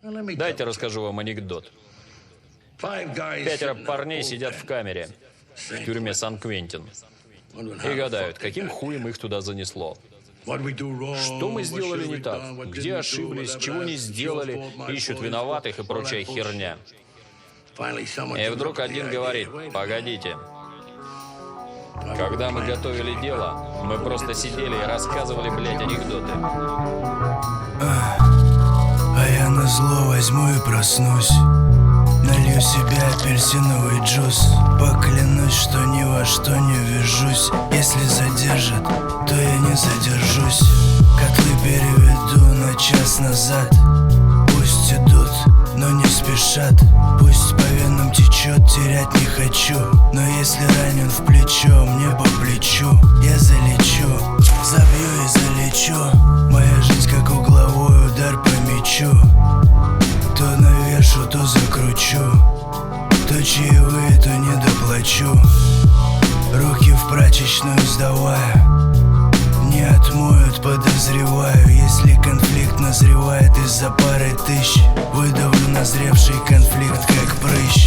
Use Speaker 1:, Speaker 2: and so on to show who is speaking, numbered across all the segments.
Speaker 1: Дайте расскажу вам анекдот. 5 парней сидят в камере в тюрьме Сан-Квентин и гадают, каким хуем их туда занесло. Что мы сделали не так? Где ошиблись? Чего не сделали? Ищут виноватых и прочая херня. И вдруг один говорит: погодите. Когда мы готовили дело, мы просто сидели и рассказывали, блядь, анекдоты.
Speaker 2: А я назло возьму и проснусь. Налью себе апельсиновый джус. Поклянусь, что ни во что не ввяжусь. Если задержат, то я не задержусь. Котлы переведу на час назад. Пусть идут, но не спешат. Пусть по венам течет, терять не хочу. Но если ранен в плечо, мне по плечу. Я залечу, забью и залечу. Моя жизнь как угловой удар по мячу. То навешу, то закручу. То чаевые, то не доплачу. Руки в прачечную сдавая, не отмоют, подозреваю. Если конфликт назревает из-за пары тысяч, выдавлю назревший конфликт как прыщ.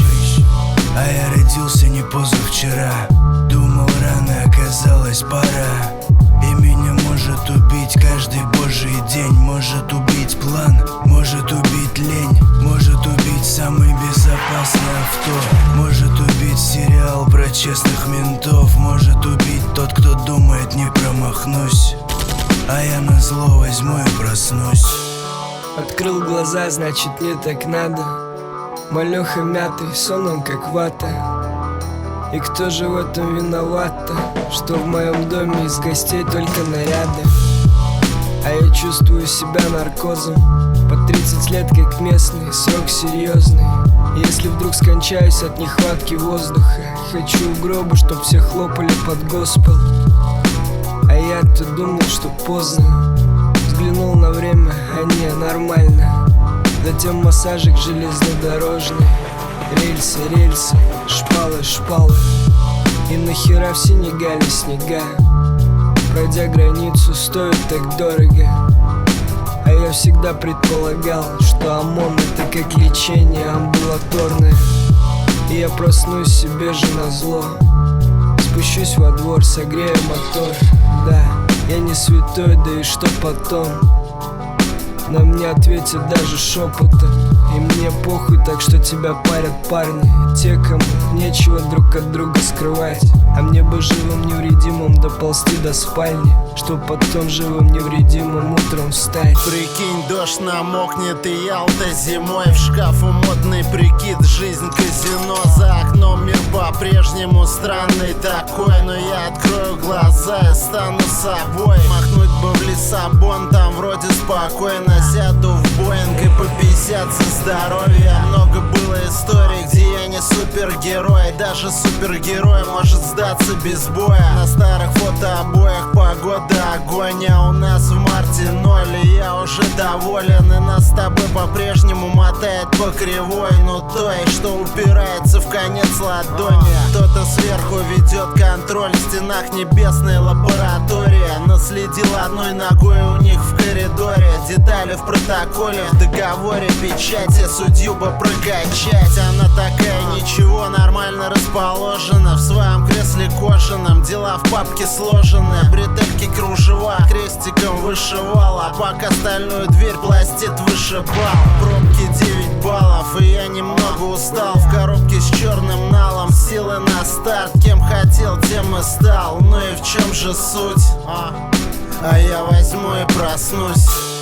Speaker 2: А я родился не позавчера. Думал, рано оказалась пора. И меня может убить каждый божий день. Может убить план, может убить лень. Может убить самый безопасный авто. Может убить сериал про честных ментов. Может убить тот, кто думает, не промахнусь. А я назло возьму и проснусь.
Speaker 3: Открыл глаза, значит не так надо. Малёха мятый, сонным как вата. И кто же в этом виноват-то? Что в моем доме из гостей только наряды. А я чувствую себя наркозом. По 30 лет как местный, срок серьезный. Если вдруг скончаюсь от нехватки воздуха, хочу в гробу, чтоб все хлопали под госпел. А я-то думал, что поздно. Взглянул на время, а не, нормально. Затем массажик железнодорожный. Рельсы, рельсы, шпалы, шпалы. И нахера в Сенегале снега? Пройдя границу, стоит так дорого. А я всегда предполагал, что ОМОН это как лечение амбулаторное. И я проснусь себе же назло. Спущусь во двор, согрею мотор. Да, я не святой, да и что потом? На мне ответят даже шепотом. И мне похуй, так что тебя парят парни. Те, кому нечего друг от друга скрывать. А мне бы живым невредимым доползти до спальни, чтоб потом живым невредимым утром встать.
Speaker 4: Прикинь, дождь намокнет и Ялта зимой. В шкафу модный прикид, жизнь казино. За окном мир по-прежнему странный такой. Но я открою глаза и стану собой. Махнуть бы в Лиссабон, там вроде спокойно. Сяду в Боинг и по 50 за здоровье. Много было историй, где я не супергерой. Даже супергерой может сдаться без боя. На старых фотообоях погода огонь. А у нас в марте 0, и я уже доволен. И нас с тобой по-прежнему мотает по кривой. Ну той, что упирается в конец ладони. Кто-то сверху ведет контроль. В стенах небесной лаборатории. Наследил одной ногой у них в коридоре. Детали в протоколе, в договоре, печати. Судью бы прокачать. Она такая, ничего, нормально расположена. В своем кресле кожаном, дела в папке сложены. Бретельки кружева, крестиком вышивала. Пока остальную дверь пластит вышибал. Пробки 9 баллов, и я немного устал. В коробке с черным налом, силы на старт. Кем хотел, тем и стал. Ну и в чем же суть? А я возьму и проснусь.